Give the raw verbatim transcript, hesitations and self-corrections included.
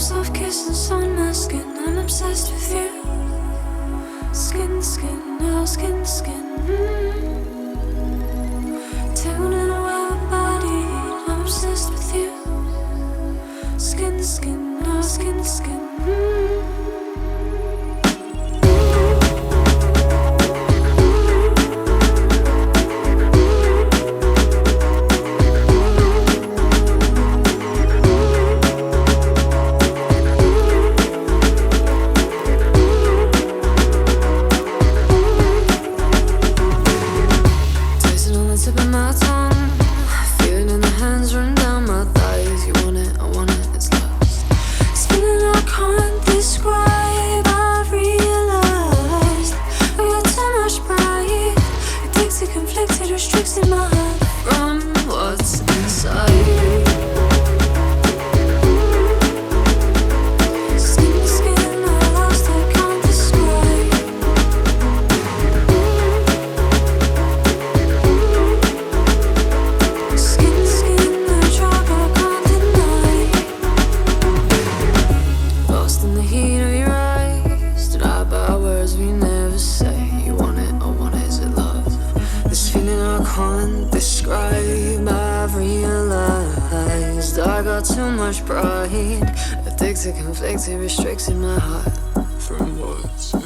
soft kisses on my skin. I'm obsessed with you. Skin, skin, now skin, to skin. Mm. Tuning away my body. I'm obsessed with you. Skin, to skin, now skin, to skin. Mm. Tip of my tongue, feel it in the hands running down my thighs. You want it, I want it, it's lost. It's feeling I can't describe. I've realized I got too much pride. Addicted, conflicted, restricted my heart from what's inside. Can't describe, I've realized I got too much pride. Addicted, conflicted, restricted my heart from what's